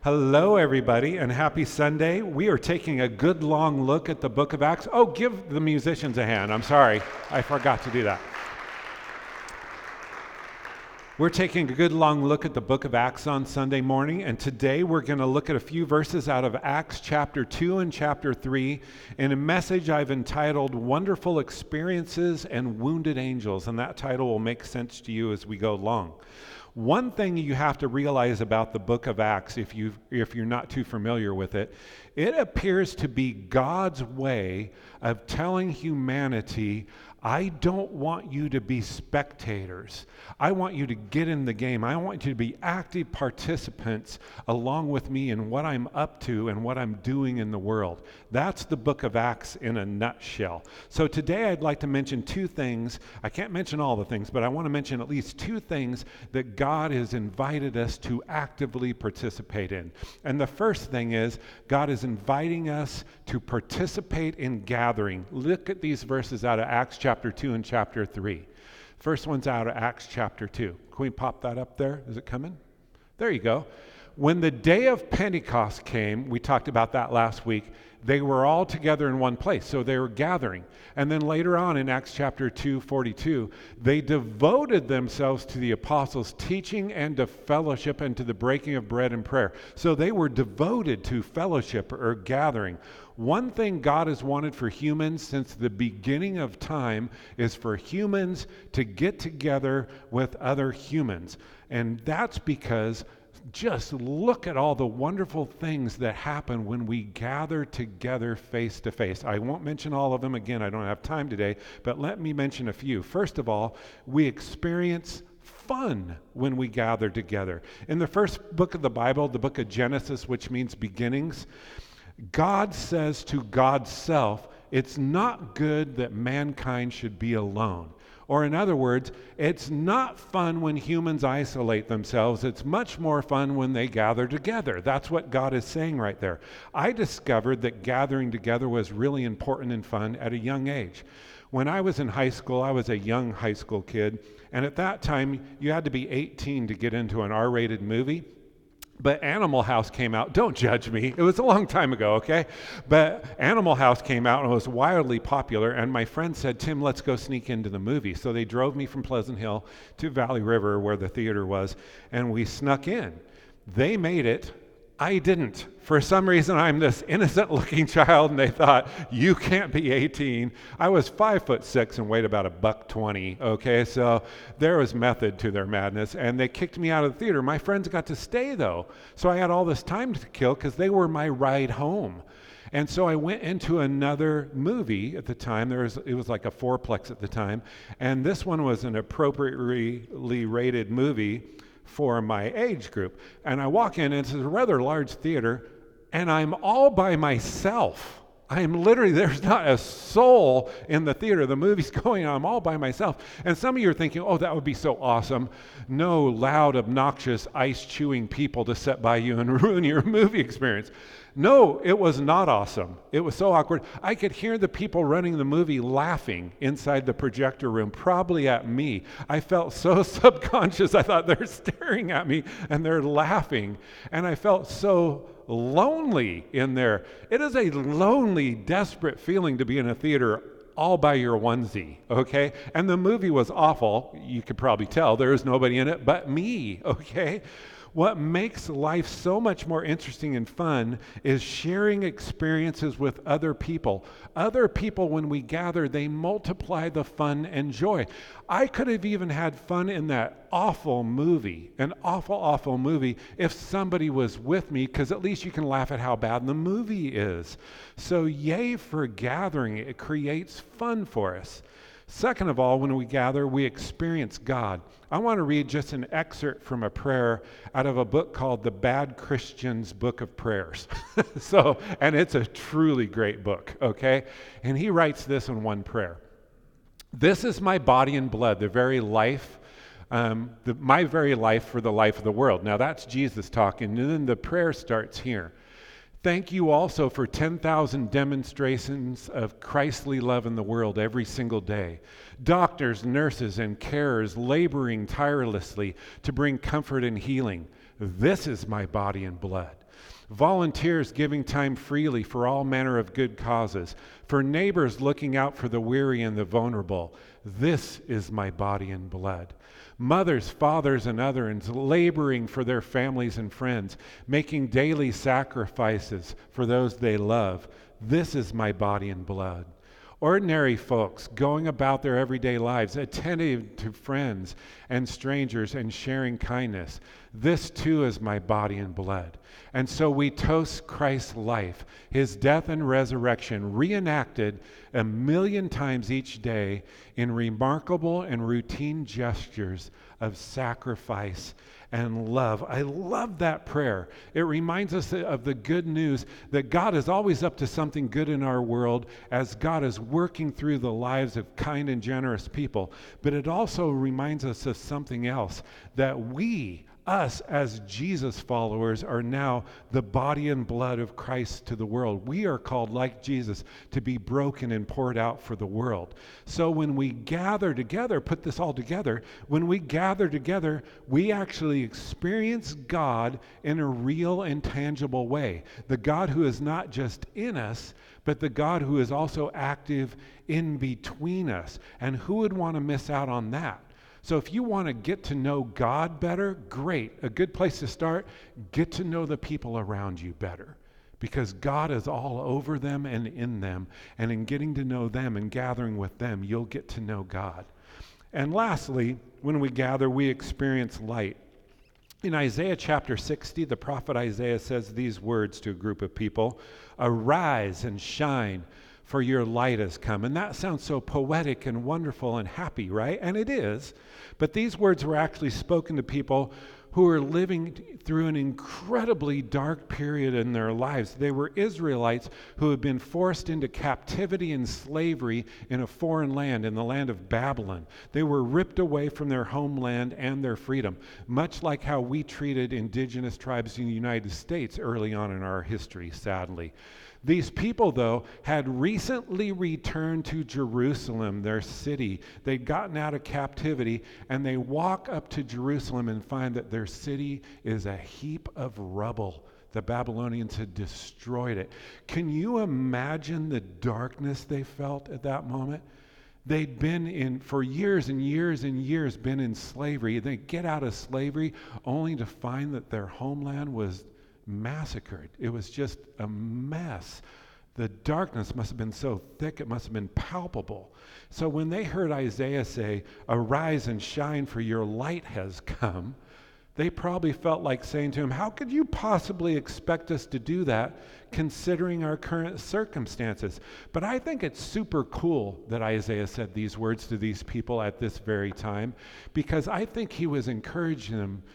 Hello, everybody, and happy Sunday. We are taking a good long look at the book of Acts. Oh, give the musicians a hand. I'm sorry, I forgot to do that. We're taking a good long look at the book of Acts on Sunday morning, and today we're going to look at a few verses out of Acts chapter 2 and chapter 3 in a message I've entitled Wonderful Experiences and Wounded Angels, and that title will make sense to you as we go along. One thing you have to realize about the book of Acts, if you're not too familiar with it, it appears to be God's way of telling humanity, I don't want you to be spectators. I want you to get in the game. I want you to be active participants along with me in what I'm up to and what I'm doing in the world. That's the book of Acts in a nutshell. So today I'd like to mention two things. I can't mention all the things, but I want to mention at least two things that God has invited us to actively participate in. And the first thing is God is inviting us to participate in gathering. Look at these verses out of Acts chapter 2 and chapter 3. First one's out of Acts chapter 2. Can we pop that up there? Is it coming? There you go. When the day of Pentecost came, we talked about that last week, they were all together in one place, so they were gathering. And then later on in Acts chapter 2:42, they devoted themselves to the apostles' teaching and to fellowship and to the breaking of bread and prayer. So they were devoted to fellowship or gathering. One thing God has wanted for humans since the beginning of time is for humans to get together with other humans. And that's because just look at all the wonderful things that happen when we gather together face to face. I won't mention all of them again, I don't have time today, but let me mention a few. First of all, we experience fun when we gather together. In the first book of the Bible, the book of Genesis, which means beginnings, God says to God's self, it's not good that mankind should be alone. Or in other words, it's not fun when humans isolate themselves. It's much more fun when they gather together. That's what God is saying right there. I discovered that gathering together was really important and fun at a young age. When I was in high school, I was a young high school kid, and at that time, you had to be 18 to get into an R-rated movie. But Animal House came out. Don't judge me. It was a long time ago, okay? But Animal House came out and it was wildly popular. And my friend said, Tim, let's go sneak into the movie. So they drove me from Pleasant Hill to Valley River where the theater was. And we snuck in. They made it. I didn't. For some reason, I'm this innocent-looking child, and they thought, you can't be 18. I was 5'6" and weighed about $120, okay? So there was method to their madness, and they kicked me out of the theater. My friends got to stay, though. So I had all this time to kill because they were my ride home. And so I went into another movie at the time. It was like a fourplex at the time, and this one was an appropriately rated movie for my age group. And I walk in, and it's a rather large theater, and I'm all by myself. I'm literally, there's not a soul in the theater. The movie's going on, I'm all by myself. And some of you are thinking, oh, that would be so awesome. No loud, obnoxious, ice-chewing people to sit by you and ruin your movie experience. No, it was not awesome. It was so awkward. I could hear the people running the movie laughing inside the projector room, probably at me. I felt so subconscious. I thought they're staring at me and they're laughing. And I felt so lonely in there. It is a lonely, desperate feeling to be in a theater all by your onesie, okay? And the movie was awful. You could probably tell there was nobody in it but me, okay? What makes life so much more interesting and fun is sharing experiences with other people. Other people, when we gather, they multiply the fun and joy. I could have even had fun in that awful movie, an awful, awful movie, if somebody was with me, because at least you can laugh at how bad the movie is. So yay for gathering. It creates fun for us. Second of all, when we gather, we experience God. I want to read just an excerpt from a prayer out of a book called The Bad Christian's Book of Prayers. And it's a truly great book, okay? And he writes this in one prayer. This is my body and blood, the very life, my very life for the life of the world. Now that's Jesus talking, and then the prayer starts here. Thank you also for 10,000 demonstrations of Christly love in the world every single day. Doctors, nurses, and carers laboring tirelessly to bring comfort and healing. This is my body and blood. Volunteers giving time freely for all manner of good causes, for neighbors looking out for the weary and the vulnerable. This is my body and blood. Mothers, fathers, and others laboring for their families and friends, making daily sacrifices for those they love. This is my body and blood. Ordinary folks going about their everyday lives, attentive to friends and strangers and sharing kindness. This too is my body and blood. And so we toast Christ's life, his death and resurrection, reenacted 1,000,000 times each day in remarkable and routine gestures of sacrifice and love. I love that prayer. It reminds us of the good news that God is always up to something good in our world as God is working through the lives of kind and generous people. But it also reminds us of something else, that us as Jesus followers are now the body and blood of Christ to the world. We are called, like Jesus, to be broken and poured out for the world. So when we gather together, put this all together, when we gather together, we actually experience God in a real and tangible way. The God who is not just in us, but the God who is also active in between us. And who would want to miss out on that? So if you want to get to know God better, great. A good place to start, get to know the people around you better. Because God is all over them and in them. And in getting to know them and gathering with them, you'll get to know God. And lastly, when we gather, we experience light. In Isaiah chapter 60, the prophet Isaiah says these words to a group of people: "Arise and shine, for your light has come." And that sounds so poetic and wonderful and happy, right? And it is. But these words were actually spoken to people who were living through an incredibly dark period in their lives. They were Israelites who had been forced into captivity and slavery in a foreign land, in the land of Babylon. They were ripped away from their homeland and their freedom, much like how we treated indigenous tribes in the United States early on in our history, sadly. These people, though, had recently returned to Jerusalem, their city. They'd gotten out of captivity, and they walk up to Jerusalem and find that their city is a heap of rubble. The Babylonians had destroyed it. Can you imagine the darkness they felt at that moment? They'd been for years and years and years, been in slavery. They get out of slavery only to find that their homeland was massacred. It was just a mess. The darkness must have been so thick, it must have been palpable. So when they heard Isaiah say, "Arise and shine, for your light has come," they probably felt like saying to him, "How could you possibly expect us to do that considering our current circumstances?" But I think it's super cool that Isaiah said these words to these people at this very time, because I think he was encouraging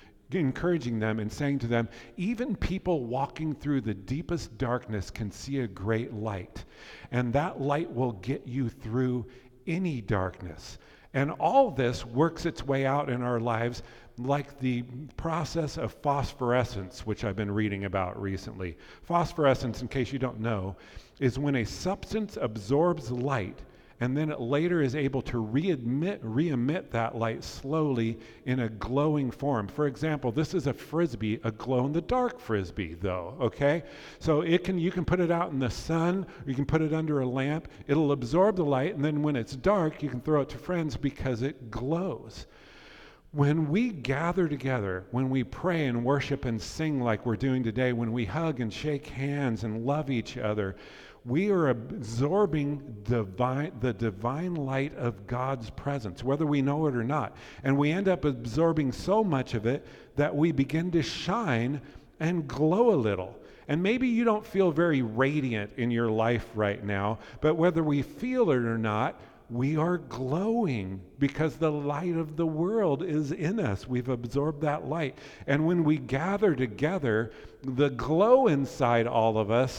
them and saying to them, even people walking through the deepest darkness can see a great light, and that light will get you through any darkness. And all this works its way out in our lives like the process of phosphorescence, which I've been reading about recently. Phosphorescence, in case you don't know, is when a substance absorbs light and then it later is able to re-emit that light slowly in a glowing form. For example, this is a frisbee, a glow-in-the-dark frisbee, though, okay? So you can put it out in the sun, or you can put it under a lamp. It'll absorb the light, and then when it's dark, you can throw it to friends because it glows. When we gather together, when we pray and worship and sing like we're doing today, when we hug and shake hands and love each other, we are absorbing the divine light of God's presence, whether we know it or not. And we end up absorbing so much of it that we begin to shine and glow a little. And maybe you don't feel very radiant in your life right now, but whether we feel it or not, we are glowing because the light of the world is in us. We've absorbed that light. And when we gather together, the glow inside all of us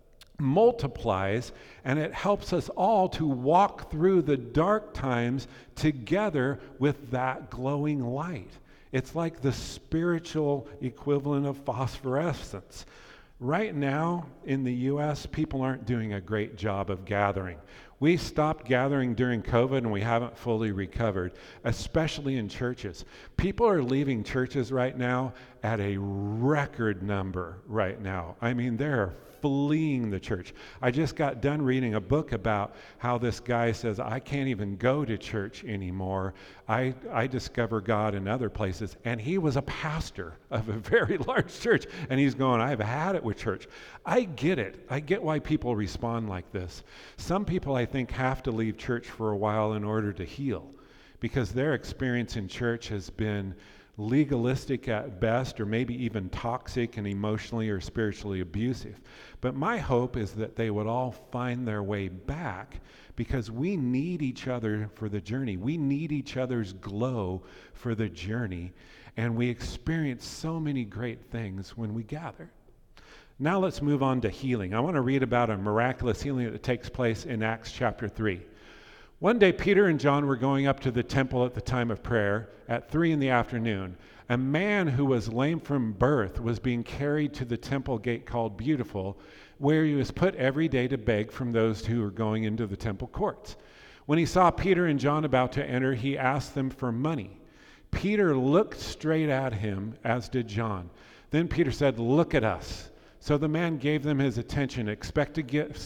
multiplies, and it helps us all to walk through the dark times together with that glowing light. It's like the spiritual equivalent of phosphorescence. Right now in the U.S., people aren't doing a great job of gathering. We stopped gathering during COVID and we haven't fully recovered, especially in churches. People are leaving churches right now at a record number right now. I mean, they're fleeing the church. I just got done reading a book about how this guy says, I can't even go to church anymore. I discover God in other places. And he was a pastor of a very large church. And he's going, I've had it with church. I get it. I get why people respond like this. Some people, I think, have to leave church for a while in order to heal because their experience in church has been legalistic at best, or maybe even toxic and emotionally or spiritually abusive. But my hope is that they would all find their way back, because we need each other for the journey. We need each other's glow for the journey, and we experience so many great things when we gather. Now let's move on to healing. I want to read about a miraculous healing that takes place in Acts chapter 3. One day, Peter and John were going up to the temple at the time of prayer at 3 p.m. A man who was lame from birth was being carried to the temple gate called Beautiful, where he was put every day to beg from those who were going into the temple courts. When he saw Peter and John about to enter, he asked them for money. Peter looked straight at him, as did John. Then Peter said, "Look at us." So the man gave them his attention, expecting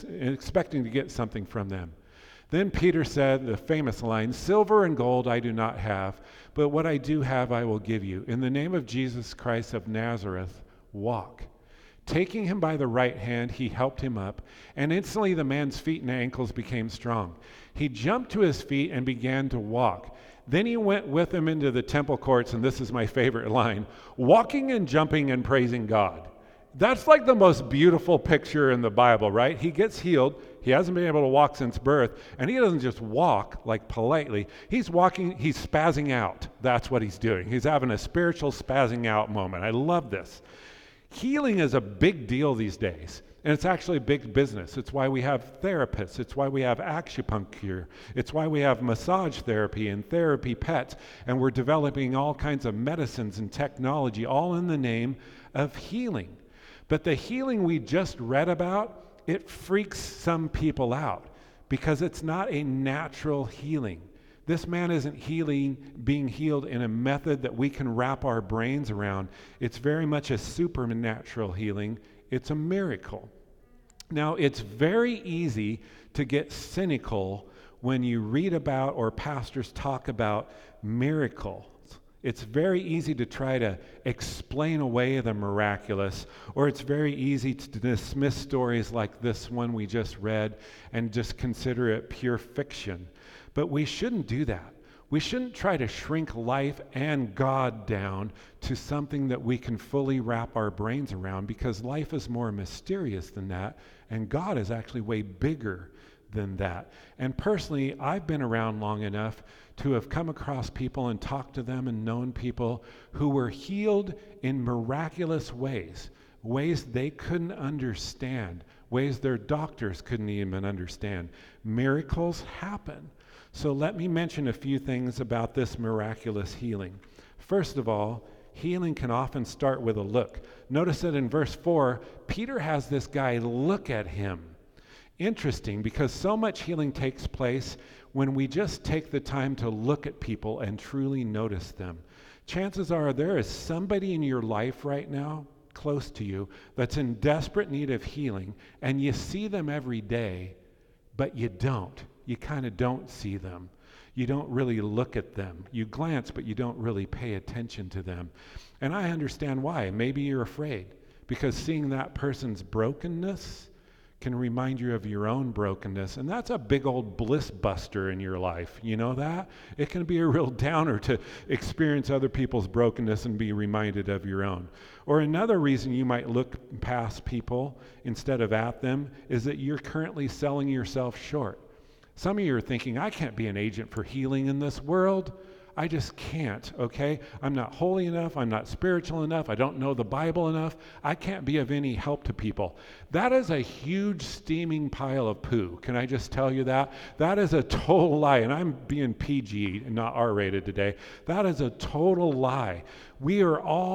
to get something from them. Then Peter said the famous line, "Silver and gold I do not have, but what I do have I will give you. In the name of Jesus Christ of Nazareth, walk." Taking him by the right hand, he helped him up, and instantly the man's feet and ankles became strong. He jumped to his feet and began to walk. Then he went with him into the temple courts, and this is my favorite line, walking and jumping and praising God. That's like the most beautiful picture in the Bible, right? He gets healed. He hasn't been able to walk since birth, and he doesn't just walk like politely. He's walking, he's spazzing out. That's what he's doing. He's having a spiritual spazzing out moment. I love this. Healing is a big deal these days, and it's actually a big business. It's why we have therapists. It's why we have acupuncture. It's why we have massage therapy and therapy pets, and we're developing all kinds of medicines and technology, all in the name of healing. But the healing we just read about, it freaks some people out because it's not a natural healing. This man isn't being healed in a method that we can wrap our brains around. It's very much a supernatural healing. It's a miracle. Now, it's very easy to get cynical when you read about or pastors talk about miracles. It's very easy to try to explain away the miraculous, or it's very easy to dismiss stories like this one we just read and just consider it pure fiction. But we shouldn't do that. We shouldn't try to shrink life and God down to something that we can fully wrap our brains around, because life is more mysterious than that, and God is actually way bigger than that. And personally, I've been around long enough to have come across people and talked to them and known people who were healed in miraculous ways they couldn't understand, ways their doctors couldn't even understand. Miracles happen. So let me mention a few things about this miraculous healing. First of all, healing can often start with a look. Notice that in verse 4, Peter has this guy look at him. Interesting, because so much healing takes place when we just take the time to look at people and truly notice them. Chances are there is somebody in your life right now, close to you, that's in desperate need of healing, and you see them every day, but you don't. You kind of don't see them. You don't really look at them. You glance, but you don't really pay attention to them. And I understand why. Maybe you're afraid, because seeing that person's brokenness can remind you of your own brokenness, and that's a big old bliss buster in your life. You know that? It can be a real downer to experience other people's brokenness and be reminded of your own. Or another reason you might look past people instead of at them is that you're currently selling yourself short. Some of you are thinking, I can't be an agent for healing in this world. I just can't, okay? I'm not holy enough. I'm not spiritual enough. I don't know the Bible enough. I can't be of any help to people. That is a huge steaming pile of poo. Can I just tell you that? That is a total lie, and I'm being PG and not R-rated today. That is a total lie. We are all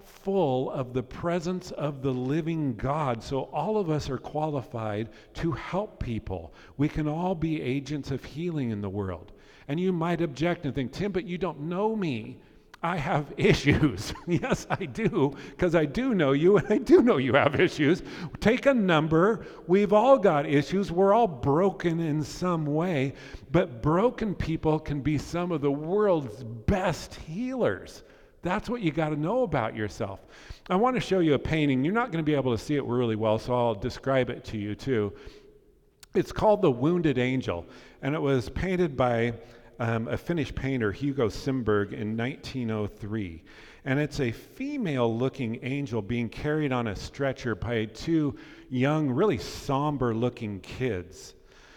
full of the presence of the living God. So all of us are qualified to help people. We can all be agents of healing in the world. And you might object and think, Tim, but you don't know me. I have issues. Yes, I do, because I do know you, and I do know you have issues. Take a number. We've all got issues. We're all broken in some way, but broken people can be some of the world's best healers. That's what you got to know about yourself. I want to show you a painting. You're not going to be able to see it really well, so I'll describe it to you too. It's called The Wounded Angel, and it was painted by a Finnish painter, Hugo Simberg, in 1903. And it's a female-looking angel being carried on a stretcher by two young, really somber-looking kids.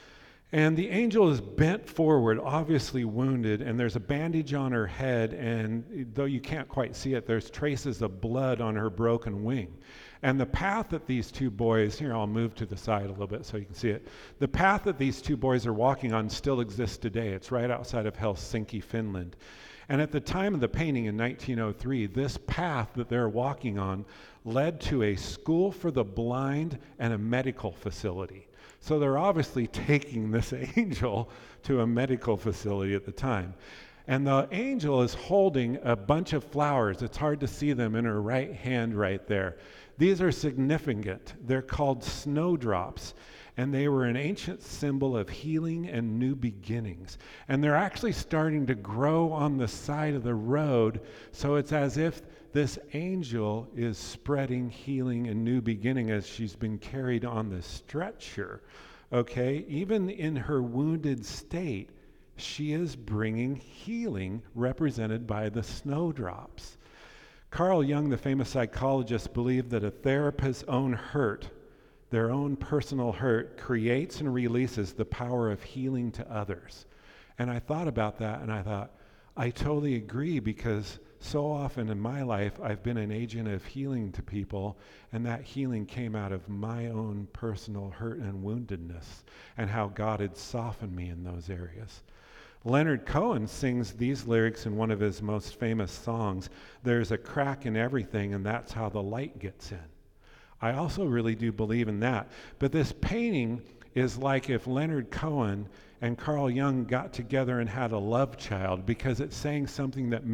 And the angel is bent forward, obviously wounded, and there's a bandage on her head, and though you can't quite see it, there's traces of blood on her broken wing. And the path that these two boys, here I'll move to the side a little bit so you can see it. The path that these two boys are walking on still exists today. It's right outside of Helsinki, Finland. And at the time of the painting in 1903, this path that they're walking on led to a school for the blind and a medical facility. So they're obviously taking this angel to a medical facility at the time. And the angel is holding a bunch of flowers. It's hard to see them in her right hand right there. These are significant. They're called snowdrops, and they were an ancient symbol of healing and new beginnings. And they're actually starting to grow on the side of the road, so it's as if this angel is spreading healing and new beginning as she's been carried on the stretcher. Okay? Even in her wounded state, she is bringing healing represented by the snowdrops. Carl Jung, the famous psychologist, believed that a therapist's own hurt, their own personal hurt, creates and releases the power of healing to others. And I thought about that, and I thought, I totally agree, because so often in my life, I've been an agent of healing to people, and that healing came out of my own personal hurt and woundedness, and how God had softened me in those areas. Leonard Cohen sings these lyrics in one of his most famous songs, "There's a crack in everything, and that's how the light gets in." I also really do believe in that. But this painting is like if Leonard Cohen and Carl Jung got together and had a love child, because it's saying something that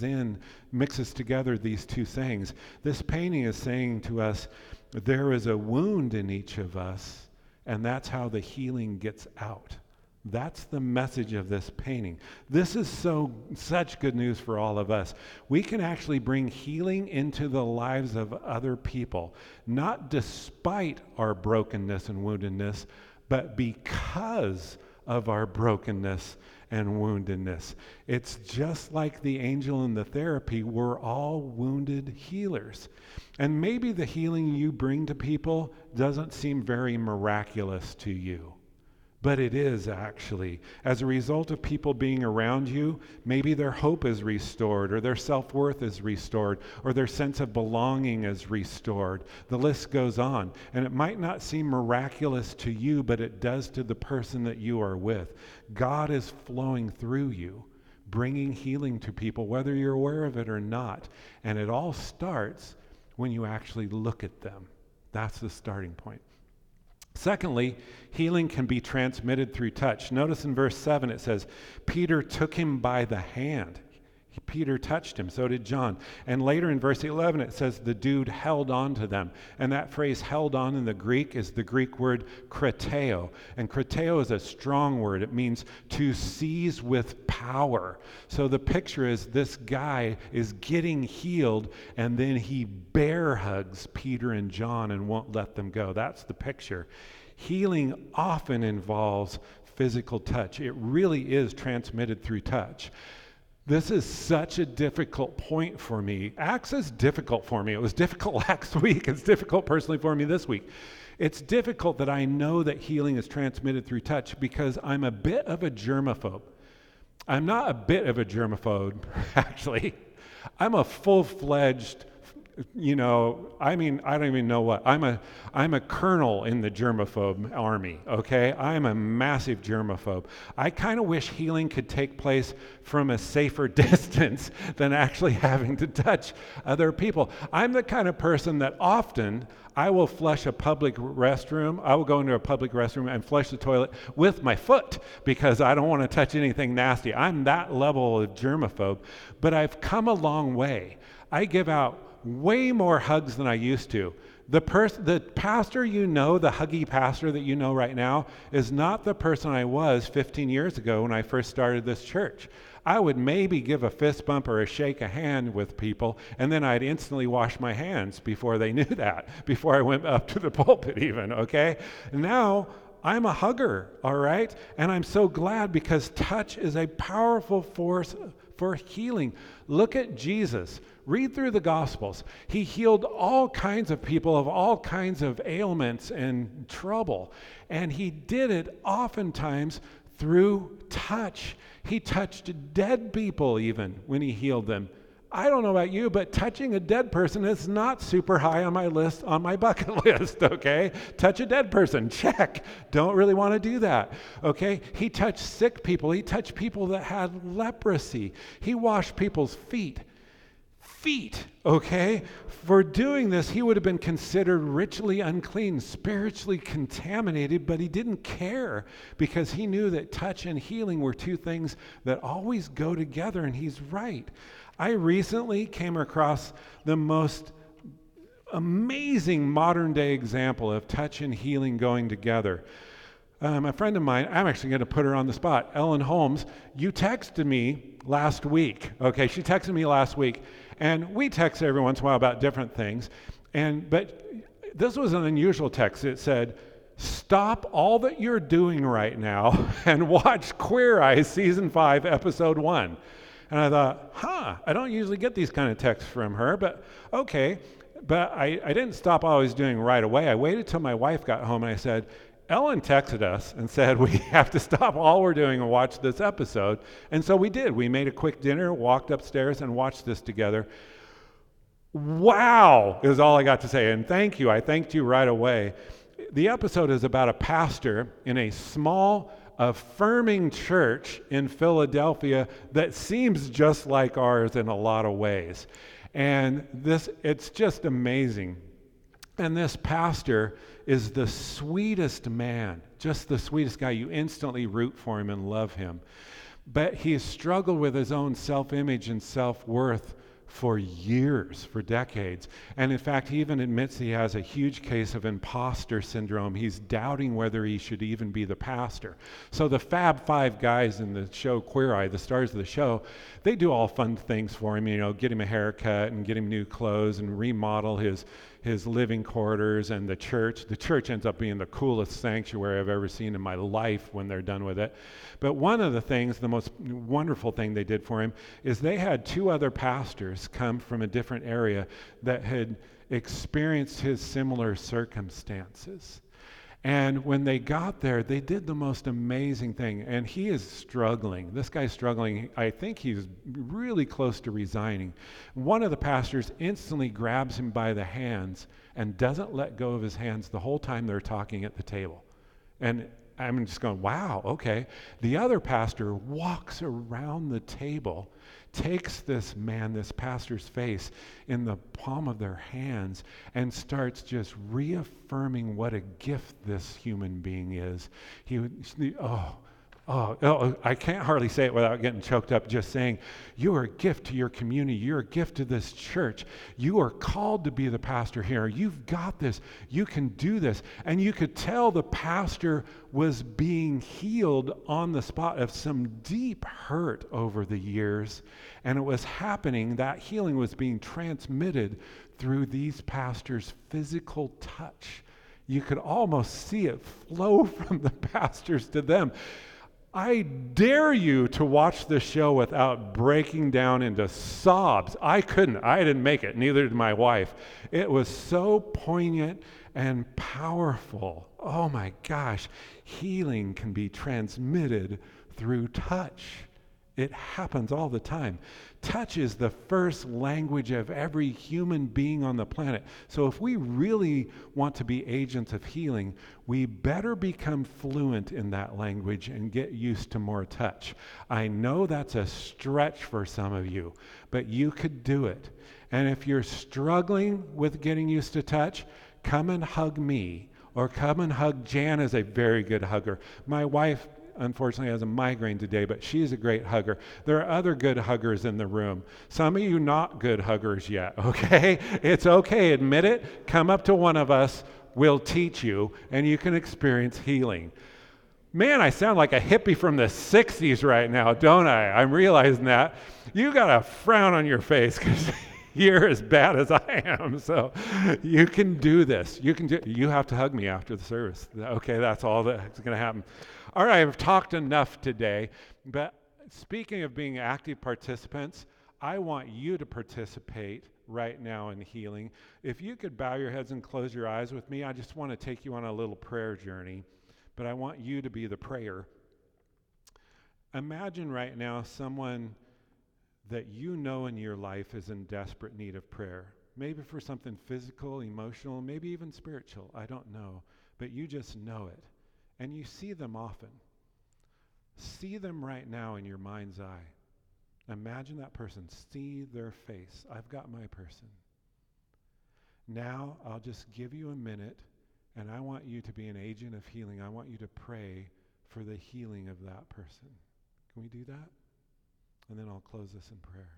mixes together these two things. This painting is saying to us, there is a wound in each of us, and that's how the healing gets out. That's the message of this painting. This is such good news for all of us. We can actually bring healing into the lives of other people, not despite our brokenness and woundedness, but because of our brokenness and woundedness. It's just like the angel in the therapy. We're all wounded healers. And maybe the healing you bring to people doesn't seem very miraculous to you. But it is actually. As a result of people being around you, maybe their hope is restored, or their self-worth is restored, or their sense of belonging is restored. The list goes on. And it might not seem miraculous to you, but it does to the person that you are with. God is flowing through you, bringing healing to people, whether you're aware of it or not. And it all starts when you actually look at them. That's the starting point. Secondly, healing can be transmitted through touch. Notice in verse 7 it says, Peter took him by the hand. Peter touched him, so did John. And later in verse 11 it says the dude held on to them. And that phrase held on in the Greek is the Greek word krateo. And krateo is a strong word. It means to seize with power. So the picture is this guy is getting healed, and then he bear hugs Peter and John and won't let them go. That's the picture. Healing often involves physical touch. It really is transmitted through touch. This is such a difficult point for me. Acts is difficult for me. It was difficult last week. It's difficult personally for me this week. It's difficult that I know that healing is transmitted through touch because I'm a bit of a germaphobe. I'm not a bit of a germaphobe, actually. I'm a full-fledged I mean, I don't even know what. I'm a colonel in the germaphobe army, okay? I'm a massive germaphobe. I kind of wish healing could take place from a safer distance than actually having to touch other people. I'm the kind of person that often I will flush a public restroom. I will go into a public restroom and flush the toilet with my foot because I don't want to touch anything nasty. I'm that level of germaphobe, but I've come a long way. I give out way more hugs than I used to. The pastor the huggy pastor that you know right now, is not the person I was 15 years ago when I first started this church. I would maybe give a fist bump or a shake a hand with people, and then I'd instantly wash my hands before they knew that, before I went up to the pulpit even, okay? Now, I'm a hugger, all right? And I'm so glad because touch is a powerful force for healing. Look at Jesus. Read through the Gospels. He healed all kinds of people of all kinds of ailments and trouble. And he did it oftentimes through touch. He touched dead people even when he healed them. I don't know about you, but touching a dead person is not super high on my list, on my bucket list, okay? Touch a dead person, check. Don't really want to do that, okay? He touched sick people. He touched people that had leprosy. He washed people's feet, okay? For doing this, he would have been considered ritually unclean, spiritually contaminated, but he didn't care because he knew that touch and healing were two things that always go together, and he's right. I recently came across the most amazing modern day example of touch and healing going together. A friend of mine, I'm actually going to put her on the spot, Ellen Holmes, you texted me last week. Okay, she texted me last week, and we text every once in a while about different things. But this was an unusual text. It said, "Stop all that you're doing right now and watch Queer Eye Season 5, Episode 1. And I thought, I don't usually get these kind of texts from her, but okay. But I didn't stop all I was doing right away. I waited till my wife got home, and I said, Ellen texted us and said we have to stop all we're doing and watch this episode. And so we did. We made a quick dinner, walked upstairs, and watched this together. Wow is all I got to say. And thank you. I thanked you right away. The episode is about a pastor in a small, affirming church in Philadelphia that seems just like ours in a lot of ways. And it's just amazing. And this pastor is the sweetest man, just the sweetest guy. You instantly root for him and love him. But he has struggled with his own self-image and self-worth for years, for decades. And in fact, he even admits he has a huge case of imposter syndrome. He's doubting whether he should even be the pastor. So the Fab Five guys in the show Queer Eye, the stars of the show, they do all fun things for him, get him a haircut and get him new clothes and remodel his living quarters and the church. The church ends up being the coolest sanctuary I've ever seen in my life when they're done with it. But one of the things, the most wonderful thing they did for him, is they had two other pastors come from a different area that had experienced his similar circumstances. And when they got there, they did the most amazing thing. And he is struggling. This guy's struggling. I think he's really close to resigning. One of the pastors instantly grabs him by the hands and doesn't let go of his hands the whole time they're talking at the table. And I'm just going, wow, okay. The other pastor walks around the table, takes this pastor's face in the palm of their hands and starts just reaffirming what a gift this human being is. I can't hardly say it without getting choked up, just saying, you are a gift to your community. You're a gift to this church. You are called to be the pastor here. You've got this. You can do this. And you could tell the pastor was being healed on the spot of some deep hurt over the years. And it was happening, that healing was being transmitted through these pastors' physical touch. You could almost see it flow from the pastors to them. I dare you to watch this show without breaking down into sobs. I couldn't. I didn't make it. Neither did my wife. It was so poignant and powerful. Oh my gosh. Healing can be transmitted through touch. It happens all the time. Touch is the first language of every human being on the planet. So if we really want to be agents of healing, we better become fluent in that language and get used to more touch. I know that's a stretch for some of you, but you could do it. And if you're struggling with getting used to touch, come and hug me, or come and hug Jan is a very good hugger. My wife unfortunately has a migraine today, but she's a great hugger. There are other good huggers in the room. Some of you not good huggers yet, okay? It's okay, admit it. Come up to one of us, we'll teach you, and you can experience healing. Man, I sound like a hippie from the 60s right now, don't I? I'm realizing that. You got a frown on your face because you're as bad as I am. So you can do this. You have to hug me after the service. Okay, that's all that's going to happen. All right, I've talked enough today, but speaking of being active participants, I want you to participate right now in healing. If you could bow your heads and close your eyes with me, I just want to take you on a little prayer journey, but I want you to be the prayer. Imagine right now someone that you know in your life is in desperate need of prayer. Maybe for something physical, emotional, maybe even spiritual. I don't know. But you just know it. And you see them often. See them right now in your mind's eye. Imagine that person. See their face. I've got my person. Now I'll just give you a minute, and I want you to be an agent of healing. I want you to pray for the healing of that person. Can we do that? And then I'll close this in prayer.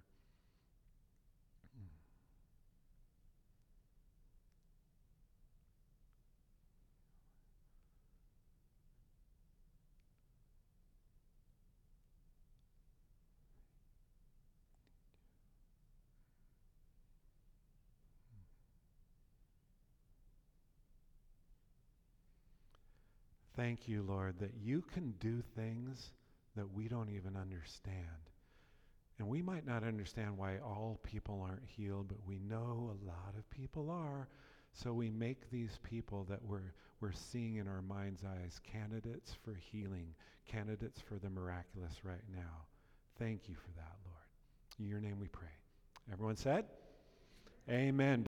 Thank you, Lord, that you can do things that we don't even understand. And we might not understand why all people aren't healed, but we know a lot of people are. So we make these people that we're seeing in our mind's eyes candidates for healing, candidates for the miraculous right now. Thank you for that, Lord. In your name we pray. Everyone said? Amen.